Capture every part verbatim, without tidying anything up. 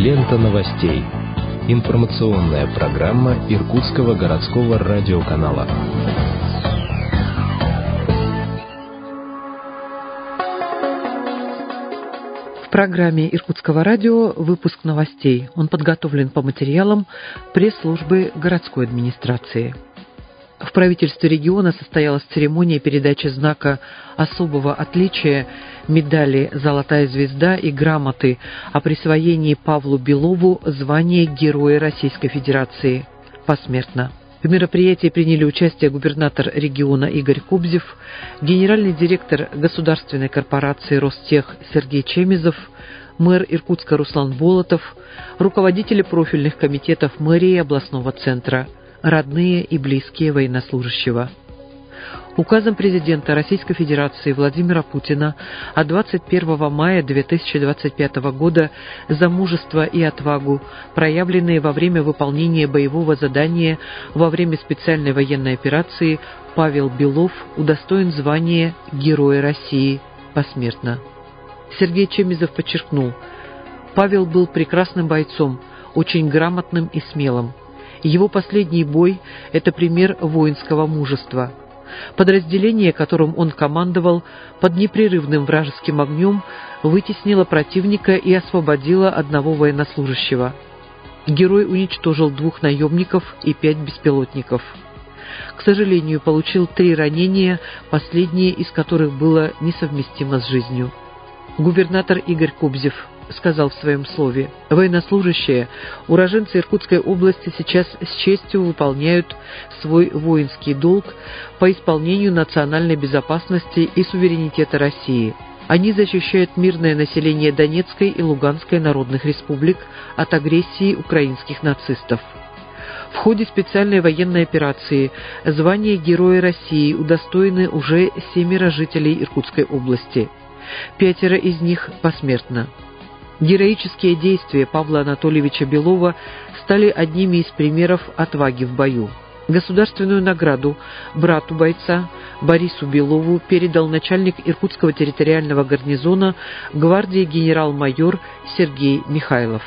Лента новостей. Информационная программа Иркутского городского радиоканала. В программе Иркутского радио выпуск новостей. Он подготовлен по материалам пресс-службы городской администрации. В правительстве региона состоялась церемония передачи знака особого отличия, медали «Золотая звезда» и грамоты о присвоении Павлу Белову звания Героя Российской Федерации посмертно. В мероприятии приняли участие губернатор региона Игорь Кобзев, генеральный директор государственной корпорации «Ростех» Сергей Чемизов, мэр Иркутска Руслан Болотов, руководители профильных комитетов мэрии областного центра, родные и близкие военнослужащего. Указом президента Российской Федерации Владимира Путина от двадцать первого мая две тысячи двадцать пятого года за мужество и отвагу, проявленные во время выполнения боевого задания во время специальной военной операции, Павел Белов удостоен звания Героя России посмертно. Сергей Чемизов подчеркнул: Павел был прекрасным бойцом, очень грамотным и смелым. Его последний бой – это пример воинского мужества. Подразделение, которым он командовал, под непрерывным вражеским огнем вытеснило противника и освободило одного военнослужащего. Герой уничтожил двух наемников и пять беспилотников. К сожалению, получил три ранения, последнее из которых было несовместимо с жизнью. Губернатор Игорь Кобзев сказал в своем слове: военнослужащие, уроженцы Иркутской области сейчас с честью выполняют свой воинский долг по исполнению национальной безопасности и суверенитета России. Они защищают мирное население Донецкой и Луганской народных республик от агрессии украинских нацистов. В ходе специальной военной операции звания Героя России удостоены уже семеро жителей Иркутской области. Пятеро из них посмертно. Героические действия Павла Анатольевича Белова стали одними из примеров отваги в бою. Государственную награду брату бойца Борису Белову передал начальник Иркутского территориального гарнизона гвардии генерал-майор Сергей Михайлов.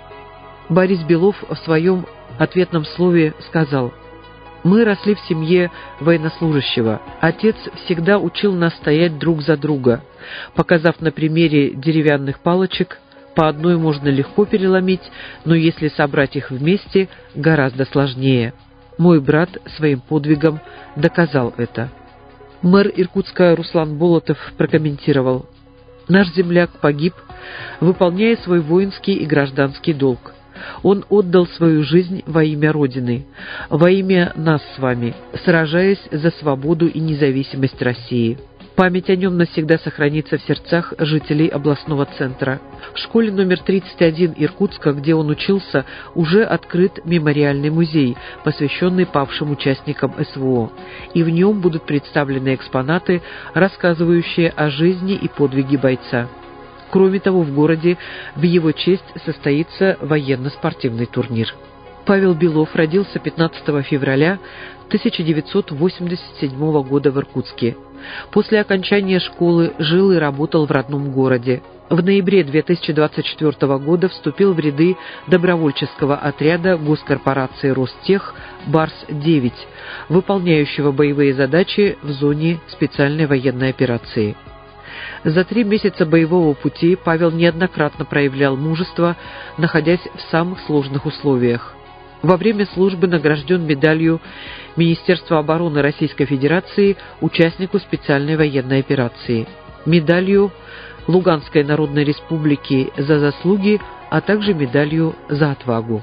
Борис Белов в своем ответном слове сказал: «Мы росли в семье военнослужащего. Отец всегда учил нас стоять друг за друга, показав на примере деревянных палочек. По одной можно легко переломить, но если собрать их вместе, гораздо сложнее. Мой брат своим подвигом доказал это». Мэр Иркутска Руслан Болотов прокомментировал: «Наш земляк погиб, выполняя свой воинский и гражданский долг. Он отдал свою жизнь во имя Родины, во имя нас с вами, сражаясь за свободу и независимость России. Память о нем навсегда сохранится в сердцах жителей областного центра. В школе номер тридцать один Иркутска, где он учился, уже открыт мемориальный музей, посвященный павшим участникам СВО, и в нем будут представлены экспонаты, рассказывающие о жизни и подвиге бойца. Кроме того, в городе в его честь состоится военно-спортивный турнир». Павел Белов родился пятнадцатого февраля тысяча девятьсот восемьдесят седьмого года в Иркутске. После окончания школы жил и работал в родном городе. В ноябре две тысячи двадцать четвёртого года вступил в ряды добровольческого отряда госкорпорации «Ростех» Барс девять, выполняющего боевые задачи в зоне специальной военной операции. За три месяца боевого пути Павел неоднократно проявлял мужество, находясь в самых сложных условиях. Во время службы награжден медалью Министерства обороны Российской Федерации участнику специальной военной операции, медалью Луганской Народной Республики за заслуги, а также медалью за отвагу.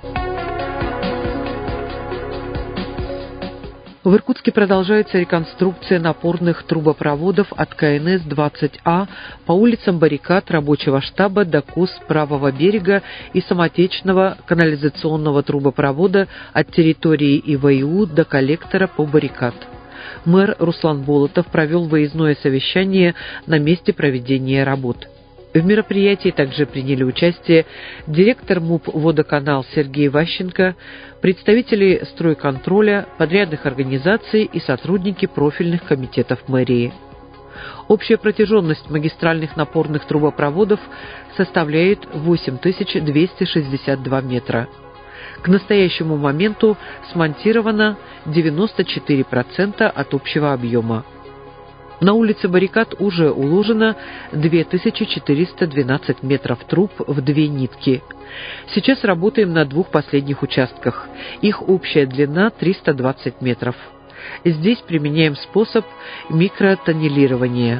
В Иркутске продолжается реконструкция напорных трубопроводов от ка эн эс двадцать А по улицам Баррикад, Рабочего штаба до КОС Правого берега и самотечного канализационного трубопровода от территории И В И У до коллектора по Баррикад. Мэр Руслан Болотов провел выездное совещание на месте проведения работ. В мероприятии также приняли участие директор МУП «Водоканал» Сергей Ващенко, представители стройконтроля, подрядных организаций и сотрудники профильных комитетов мэрии. Общая протяженность магистральных напорных трубопроводов составляет восемь тысяч двести шестьдесят два метра. К настоящему моменту смонтировано девяносто четыре процента от общего объема. На улице Баррикад уже уложено две тысячи четыреста двенадцать метров труб в две нитки. Сейчас работаем на двух последних участках. Их общая длина триста двадцать метров. Здесь применяем способ микротоннелирования.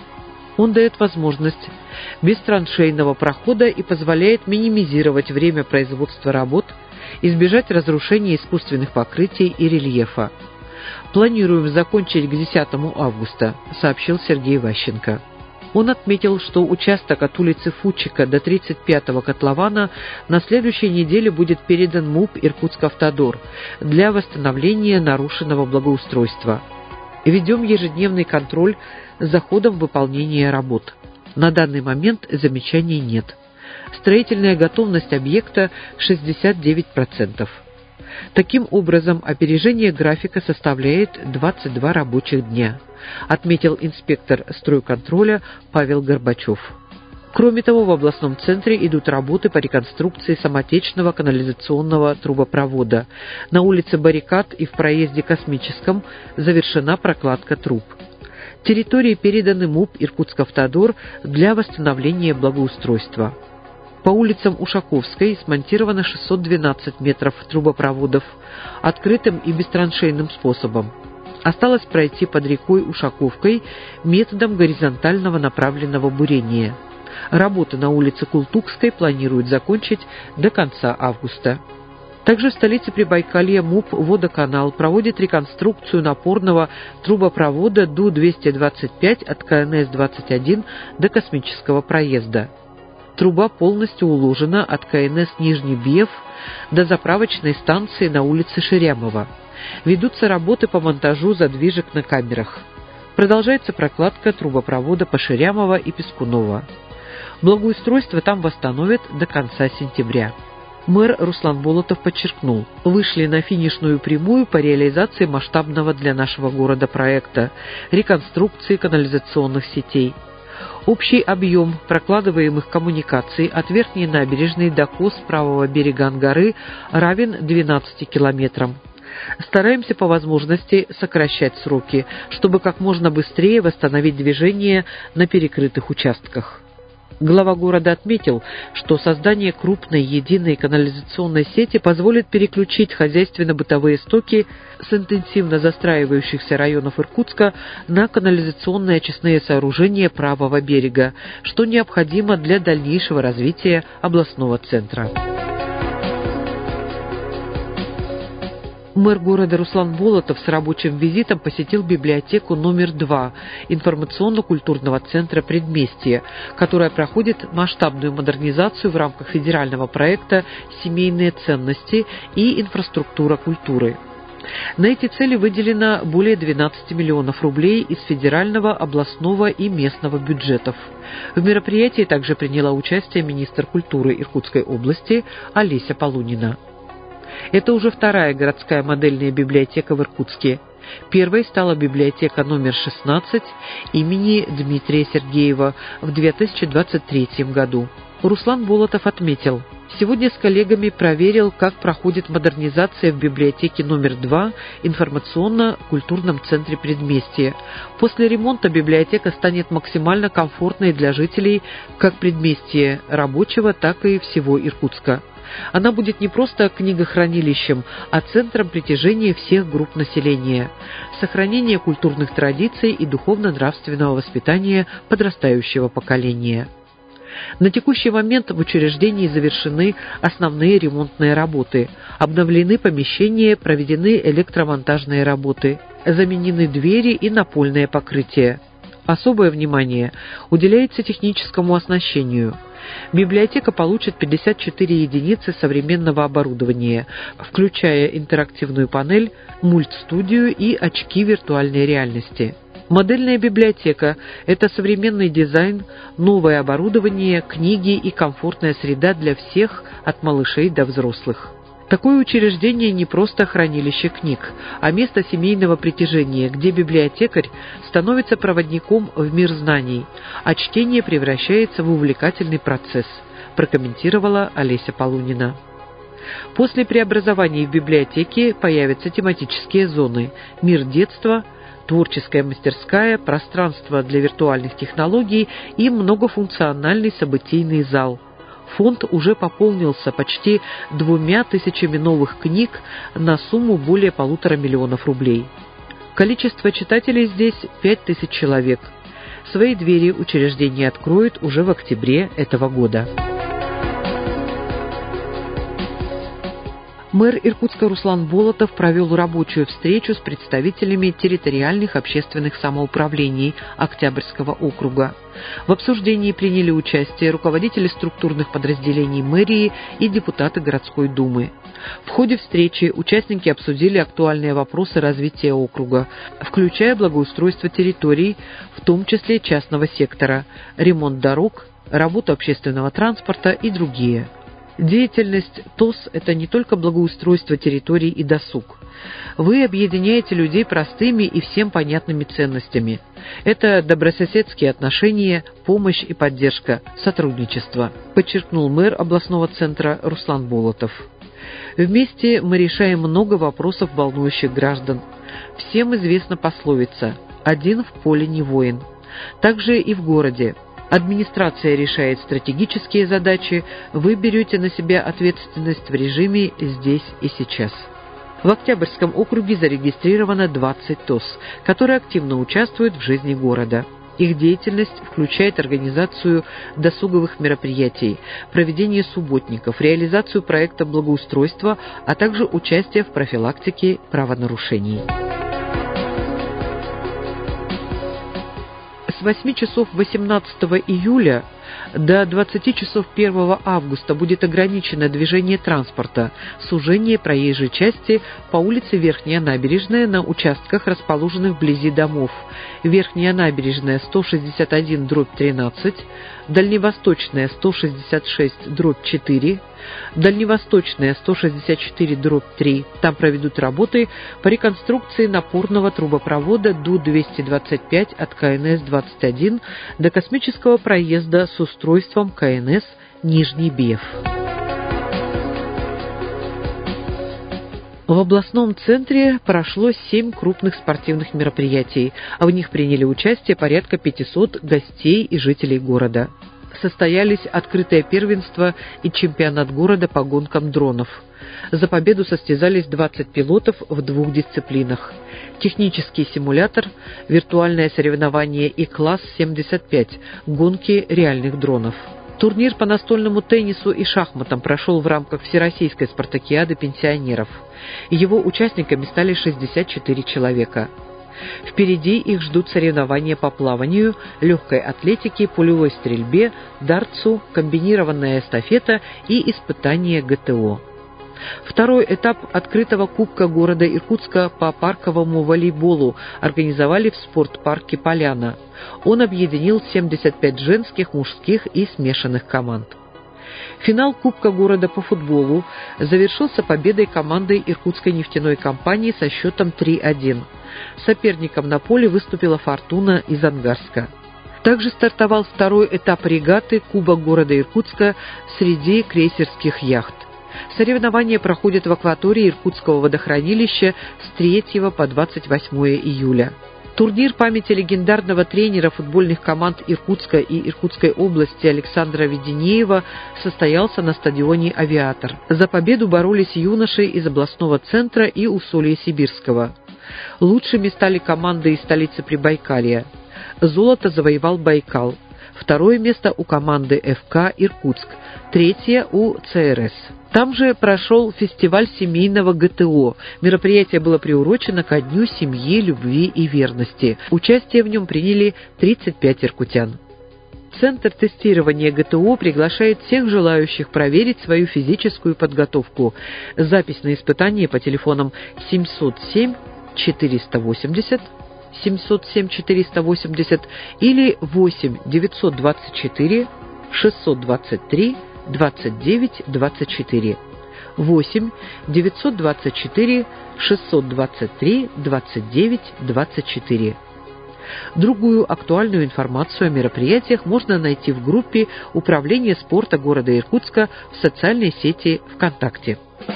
Он дает возможность бестраншейного прохода и позволяет минимизировать время производства работ, избежать разрушения искусственных покрытий и рельефа. Планируем закончить к десятому августа, сообщил Сергей Ващенко. Он отметил, что участок от улицы Фудчика до тридцать пятого котлована на следующей неделе будет передан МУП «Иркутск-Автодор» для восстановления нарушенного благоустройства. Ведем ежедневный контроль за ходом выполнения работ. На данный момент замечаний нет. Строительная готовность объекта шестьдесят девять процентов. Таким образом, опережение графика составляет двадцать два рабочих дня, отметил инспектор стройконтроля Павел Горбачев. Кроме того, в областном центре идут работы по реконструкции самотечного канализационного трубопровода. На улице Баррикад и в проезде Космическом завершена прокладка труб. Территории переданы МУП «Иркутск-Автодор» для восстановления благоустройства. По улицам Ушаковской смонтировано шестьсот двенадцать метров трубопроводов открытым и бестраншейным способом. Осталось пройти под рекой Ушаковкой методом горизонтального направленного бурения. Работы на улице Култукской планируют закончить до конца августа. Также в столице Прибайкалья МУП «Водоканал» проводит реконструкцию напорного трубопровода Ду двести двадцать пять от Ка Эн Эс двадцать один до Космического проезда. Труба полностью уложена от Ка Эн Эс Нижний Биев до заправочной станции на улице Ширямова. Ведутся работы по монтажу задвижек на камерах. Продолжается прокладка трубопровода по Ширямова и Пескунова. Благоустройство там восстановят до конца сентября. Мэр Руслан Болотов подчеркнул, вышли на финишную прямую по реализации масштабного для нашего города проекта реконструкции канализационных сетей. Общий объем прокладываемых коммуникаций от верхней набережной до кос правого берега Ангары равен двенадцати километрам. Стараемся по возможности сокращать сроки, чтобы как можно быстрее восстановить движение на перекрытых участках. Глава города отметил, что создание крупной единой канализационной сети позволит переключить хозяйственно-бытовые стоки с интенсивно застраивающихся районов Иркутска на канализационные очистные сооружения правого берега, что необходимо для дальнейшего развития областного центра. Мэр города Руслан Болотов с рабочим визитом посетил библиотеку номер два информационно-культурного центра «Предместье», которая проходит масштабную модернизацию в рамках федерального проекта «Семейные ценности и инфраструктура культуры». На эти цели выделено более двенадцати миллионов рублей из федерального, областного и местного бюджетов. В мероприятии также приняла участие министр культуры Иркутской области Олеся Полунина. Это уже вторая городская модельная библиотека в Иркутске. Первой стала библиотека номер шестнадцать имени Дмитрия Сергеева в две тысячи двадцать третьем году. Руслан Болотов отметил, сегодня с коллегами проверил, как проходит модернизация в библиотеке номер два информационно-культурном центре «Предместье». После ремонта библиотека станет максимально комфортной для жителей как предместья рабочего, так и всего Иркутска. Она будет не просто книгохранилищем, а центром притяжения всех групп населения, сохранения культурных традиций и духовно-нравственного воспитания подрастающего поколения. На текущий момент в учреждении завершены основные ремонтные работы, обновлены помещения, проведены электромонтажные работы, заменены двери и напольное покрытие. Особое внимание уделяется техническому оснащению. Библиотека получит пятьдесят четыре единицы современного оборудования, включая интерактивную панель, мультстудию и очки виртуальной реальности. Модельная библиотека – это современный дизайн, новое оборудование, книги и комфортная среда для всех, от малышей до взрослых. Такое учреждение не просто хранилище книг, а место семейного притяжения, где библиотекарь становится проводником в мир знаний, а чтение превращается в увлекательный процесс, прокомментировала Олеся Полунина. После преобразований в библиотеке появятся тематические зоны «Мир детства», «Творческая мастерская», «Пространство для виртуальных технологий» и многофункциональный событийный зал. Фонд уже пополнился почти двумя тысячами новых книг на сумму более полутора миллионов рублей. Количество читателей здесь пять тысяч человек. Свои двери учреждение откроет уже в октябре этого года. Мэр Иркутска Руслан Болотов провел рабочую встречу с представителями территориальных общественных самоуправлений Октябрьского округа. В обсуждении приняли участие руководители структурных подразделений мэрии и депутаты городской думы. В ходе встречи участники обсудили актуальные вопросы развития округа, включая благоустройство территорий, в том числе частного сектора, ремонт дорог, работу общественного транспорта и другие. Деятельность ТОС – это не только благоустройство территорий и досуг. Вы объединяете людей простыми и всем понятными ценностями. Это добрососедские отношения, помощь и поддержка, сотрудничество, подчеркнул мэр областного центра Руслан Болотов. Вместе мы решаем много вопросов, волнующих граждан. Всем известна пословица «один в поле не воин». Также и в городе. Администрация решает стратегические задачи, вы берете на себя ответственность в режиме «здесь и сейчас». В Октябрьском округе зарегистрировано двадцать ТОС, которые активно участвуют в жизни города. Их деятельность включает организацию досуговых мероприятий, проведение субботников, реализацию проекта благоустройства, а также участие в профилактике правонарушений. С восьми часов восемнадцатого июля до двадцати часов первого августа будет ограничено движение транспорта, сужение проезжей части по улице Верхняя Набережная на участках, расположенных вблизи домов. Верхняя Набережная сто шестьдесят один дробь тринадцать, Дальневосточная сто шестьдесят шесть дробь четыре, Дальневосточная сто шестьдесят четыре дробь три. Там проведут работы по реконструкции напорного трубопровода Ду двести двадцать пять от ка эн эс двадцать один до космического проезда с устройством ка эн эс Нижний Бев. В областном центре прошло семь крупных спортивных мероприятий, а в них приняли участие порядка пятисот гостей и жителей города. Состоялись открытое первенство и чемпионат города по гонкам дронов. За победу состязались двадцать пилотов в двух дисциплинах: технический симулятор, виртуальное соревнование и класс семьдесят пять – гонки реальных дронов. Турнир по настольному теннису и шахматам прошел в рамках Всероссийской спартакиады пенсионеров. Его участниками стали шестьдесят четыре человека. Впереди их ждут соревнования по плаванию, легкой атлетике, пулевой стрельбе, дартсу, комбинированная эстафета и испытания гэ тэ о. Второй этап открытого кубка города Иркутска по парковому волейболу организовали в спортпарке «Поляна». Он объединил семьдесят пять женских, мужских и смешанных команд. Финал Кубка города по футболу завершился победой команды Иркутской нефтяной компании со счетом три один. Соперником на поле выступила «Фортуна» из Ангарска. Также стартовал второй этап регаты Кубок города Иркутска среди крейсерских яхт. Соревнования проходят в акватории Иркутского водохранилища с третьего по двадцать восьмое июля. Турнир памяти легендарного тренера футбольных команд Иркутска и Иркутской области Александра Веденеева состоялся на стадионе «Авиатор». За победу боролись юноши из областного центра и Усолья-Сибирского. Лучшими стали команды из столицы Прибайкалья. Золото завоевал «Байкал». Второе место у команды эф ка «Иркутск», третье у цэ эр эс. Там же прошел фестиваль семейного гэ тэ о. Мероприятие было приурочено ко Дню семьи, любви и верности. Участие в нем приняли тридцать пять иркутян. Центр тестирования гэ тэ о приглашает всех желающих проверить свою физическую подготовку. Запись на испытание по телефонам семьсот семь четыреста восемьдесят, семьсот семь четыреста восемьдесят или восемь девятьсот двадцать четыре шестьсот двадцать три двадцать девять двадцать четыре. восемь девятьсот двадцать четыре шестьсот двадцать три двадцать девять двадцать четыре. Другую актуальную информацию о мероприятиях можно найти в группе Управления спорта города Иркутска в социальной сети ВКонтакте.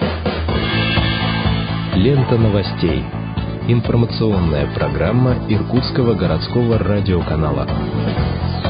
Лента новостей. Информационная программа Иркутского городского радиоканала.